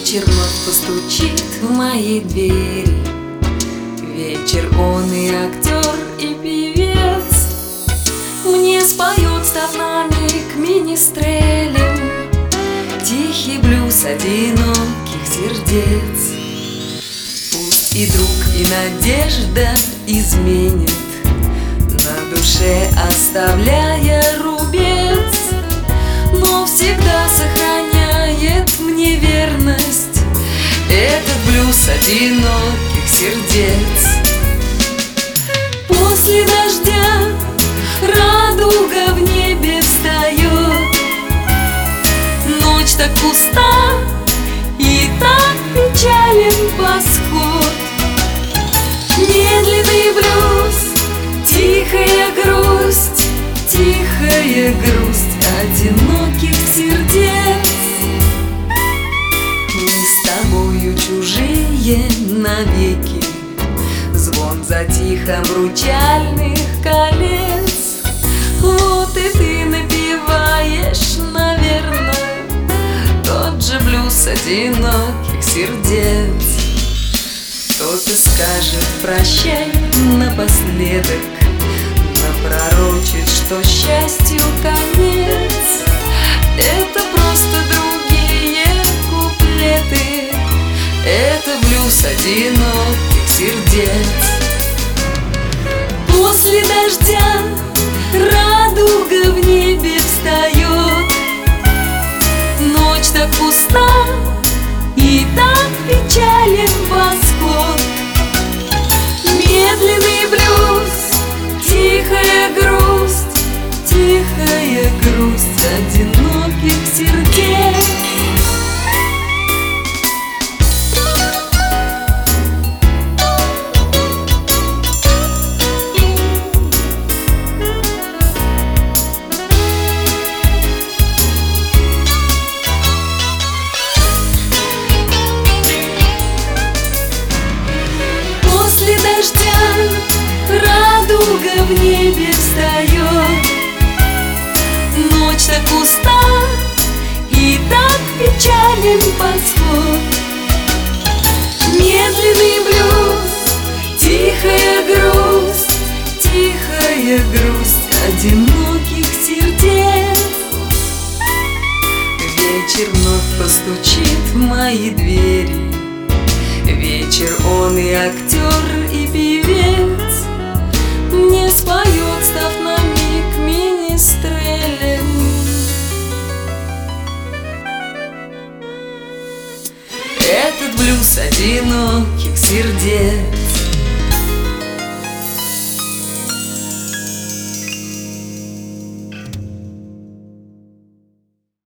Вечер вновь постучит в мои двери. Вечер он и актер, и певец. Мне споет, став на миг министрелем, тихий блюз одиноких сердец. Пусть и друг, и надежда изменит, на душе оставляя рубец, но всегда сохраняет мне верность этот блюз одиноких сердец. После дождя радуга в небе встает, ночь так пуста и так печален восход. Медленный блюз, тихая грусть, тихая грусть одиноких сердец. Мы с тобою чужие навеки, звон затих обручальных колец. Вот и ты напеваешь, наверное, тот же блюз одиноких сердец. Кто-то скажет прощай напоследок, напророчит, что счастью конец. Это просто другие куплеты, это блюз одиноких сердец. После дождя радуга в небе встает, ночь так пуста и так печален восход. Медленный блюз, тихая грусть, тихая грусть одиноких сердец. После дождя радуга в небе встает, ночь так пуста и так печален восход. Медленный блюз, тихая грусть, тихая грусть одиноких сердец. Вечер вновь постучит в мои двери. Вечер он и актер, и певец. Мне споет, став на миг министрелем. Этот блюз одиноких сердец.